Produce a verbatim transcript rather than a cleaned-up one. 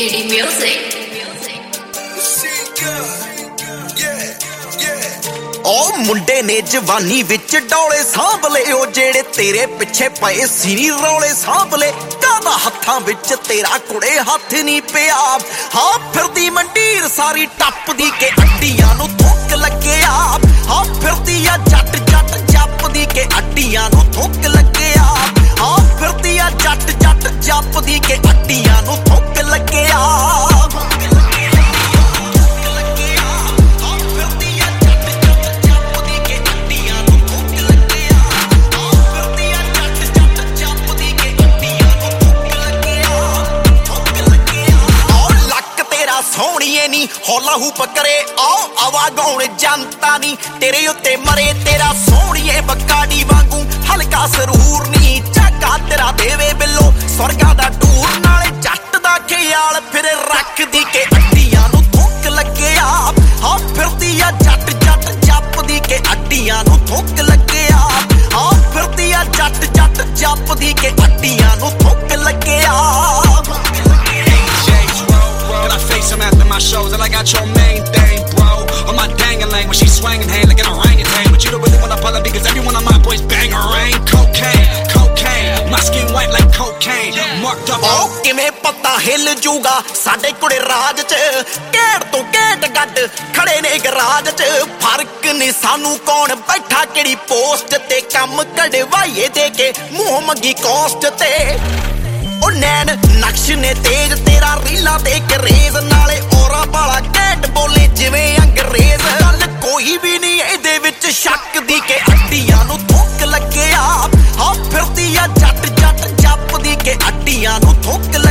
D D Music. ਉਹ ਮੁੰਡੇ ਨੇ ਜਵਾਨੀ ਵਿੱਚ ਡੋਲੇ ਸਾਂਭ ਲਏ, ਉਹ ਜਿਹੜੇ ਤੇਰੇ ਪਿੱਛੇ ਪਏ ਸੀ ਨੀ ਰੌਲੇ ਸਾਂਭ ਲਏ। ਕਾਹਦਾ ਹੱਥਾਂ ਵਿੱਚ ਤੇਰਾ ਕੁੜੇ ਹੱਥ ਨਹੀਂ ਪਿਆ, ਹਾਂ ਫਿਰਦੀ ਮੰਡੀਰ ਸਾਰੀ ਟੱਪਦੀ ਕੇ ਅੱਡੀਆਂ ਨੂੰ ਥੁੱਕ ਲੱਗਿਆ। ਹਾਂ ਫਿਰਦੀ ਆ ਜੱਟ ਜੱਟ ਜੱਪਦੀ ਕੇ ਅੱਡੀਆਂ ਨੂੰ ਥੁੱਕ ਲੱਗਿਆ। ਹਾਂ ਫਿਰਦੀ ਆ ਜੱਟ ਜੱਟ ਜੱਪਦੀ ਕੇ ਅੱਡੀਆਂ ਨੂੰ ਥੁੱਕ ਲੱਗਿਆ। ਸੋਹਣੀਏ ਨੀ ਹੌਲਾ ਹੂਪ ਕਰੇ ਆਓ ਆਵਾਗਾਉਣ ਜਨਤਾ ਨੀ ਤੇਰੇ ਉੱਤੇ ਮਰੇ ਤੇਰਾ ਸੋਹਣੀਏ ਬੱਕਾਡੀ ਵਾਂਗੂ ਹਲਕਾ ਸਰੂਰ ਨੀ ਝਾਕਾ ਤੇਰਾ ਦੇਵੇ ਬਿੱਲੋ ਸਵਰਗਾਂ ਦਾ ਟੂਰ ਨਾਲੇ ਜੱਟ ਦਾ ਖਿਆਲ ਫਿਰ ਰੱਖਦੀ ਕੇ ਅੱਡੀਆਂ ਨੂੰ ਥੁੱਕ ਲੱਗਿਆ। ਹਾਂ ਫਿਰਦੀ ਆ ਜੱਟ ਜੱਟ ਜੱਪਦੀ ਕੇ ਅੱਡੀਆਂ ਨੂੰ ਥੁੱਕ ਲੱਗਿਆ। ਹਾਂ ਫਿਰਦੀ ਆ ਜੱਟ ਜੱਟ ਜੱਪਦੀ ਕੇ ਅੱਡੀਆਂ ਨੂੰ ਥੁੱਕ ਲੱਗਿਆ। I'm after my shows and I got your main thing, bro. On my dang-a-lang when she swinging hand like an orangutan. But you don't really wanna pull up because every one of my boys bang a rain. Cocaine, cocaine, my skin white like cocaine. Marked up. Oh, ਕਿਵੇਂ ਪਤਾ ਹਿੱਲ ਜੂਗਾ ਸਾਡੇ ਕੁੜੇ ਰਾਜ ਚ, ਘੇੜ ਤੋਂ ਘੇਟ ਗੱਡ ਖੜੇ ਨੇ garage ਚ। ਫਰਕ ਨੀ ਸਾਨੂੰ ਕੌਣ ਬੈਠਾ ਕਿਹੜੀ ਪੋਸਟ ਤੇ, ਕੰਮ ਕਢਵਾਈਏ ਦੇ ਕੇ ਮੂੰਹ ਮੰਗੀ ਕੋਸਟ ਤੇ। ਉਹ ਨੈਣ ਨਕਸ਼ ਨੇ ਤੇਜ ਤੇਰਾ ਰੀਲਾਂ ਤੇ ਕਰੇਜ਼ ਨਾਲੇ ਔਰਾ ਵਾਲਾ ਘੈਂਟ ਬੋਲੇ ਜਿਵੇਂ ਅੰਗਰੇਜ਼। ਗੱਲ ਕੋਈ ਵੀ ਨਹੀਂ ਇਹਦੇ ਵਿੱਚ ਸ਼ੱਕ ਦੀ ਕੇ ਅੱਡੀਆਂ ਨੂੰ ਥੁੱਕ ਲੱਗਿਆ। ਹਾਂ ਫਿਰਦੀ ਆ ਜੱਟ ਜੱਟ ਜੱਪਦੀ ਕੇ ਅੱਡੀਆਂ ਨੂੰ ਥੁੱਕ